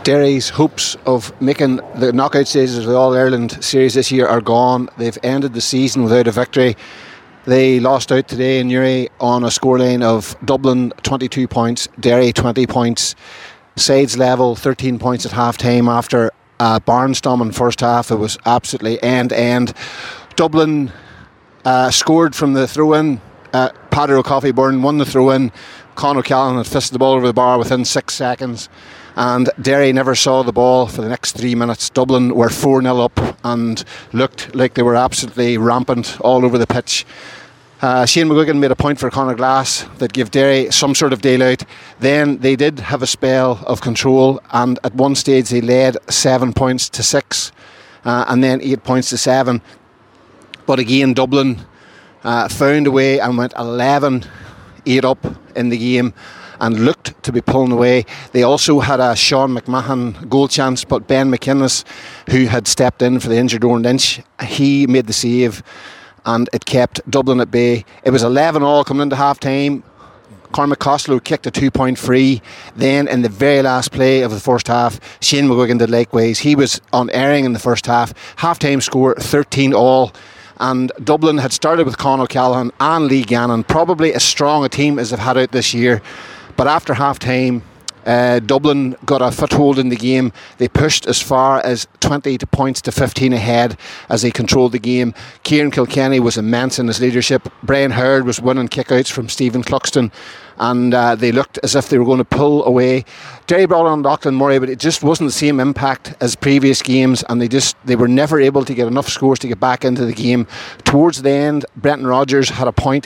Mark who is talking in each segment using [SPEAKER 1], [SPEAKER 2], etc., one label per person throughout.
[SPEAKER 1] Derry's hopes of making the knockout stages of the All-Ireland series this year are gone. They've ended the season without a victory. They lost out today in Newry on a scoreline of Dublin 22 points, Derry 20 points. Sides level, 13 points at half-time after a barnstorming first half. It was absolutely end-to-end. Dublin scored from the throw-in. Paddy O'Coffey-Byrne won the throw-in. Con O'Callaghan had fisted the ball over the bar within 6 seconds. And Derry never saw the ball for the next 3 minutes. Dublin were 4-0 up and looked like they were absolutely rampant all over the pitch. Shane McGuigan made a point for Conor Glass that gave Derry some sort of daylight. Then they did have a spell of control, and at one stage they led 7 points to 6 and then 8 points to 7. But again, Dublin found a way and went 11-8 up in the game and looked to be pulling away. They also had a Sean McMahon goal chance, but Ben McInnes, who had stepped in for the injured Oran Lynch, he made the save and it kept Dublin at bay. It was 11-all coming into half-time. Cormac Costello kicked a 2-point free. Then in the very last play of the first half, Shane McGuigan did likewise. He was unerring in the first half. Half-time score 13-all. And Dublin had started with Con O'Callaghan and Lee Gannon, probably as strong a team as they've had out this year. But after half-time, Dublin got a foothold in the game. They pushed as far as 20 points to 15 ahead as they controlled the game. Kieran Kilkenny was immense in his leadership. Brian Howard was winning kickouts from Stephen Cluxton, and they looked as if they were going to pull away. Derry brought on Lachlan Murray, but it just wasn't the same impact as previous games, and they were never able to get enough scores to get back into the game. Towards the end, Brenton Rodgers had a point.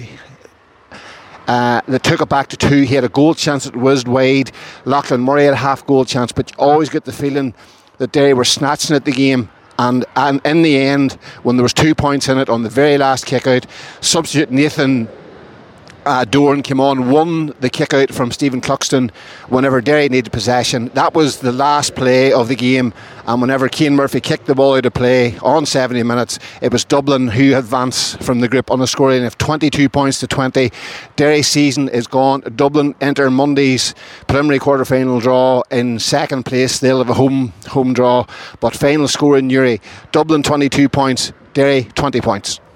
[SPEAKER 1] They took it back to 2. He had a goal chance that whizzed wide. Lachlan Murray had a half goal chance, but you always get the feeling that Derry were snatching at the game. And in the end, when there was 2 points in it on the very last kick out, substitute Nathan Doran came on, won the kick out from Stephen Cluxton whenever Derry needed possession. That was the last play of the game, and whenever Cian Murphy kicked the ball out of play on 70 minutes, it was Dublin who advanced from the group on a scoreline of 22 points to 20. Derry's season is gone. Dublin enter Monday's preliminary quarter-final draw in second place. They'll have a home draw, but final score in Newry, Dublin 22 points, Derry 20 points.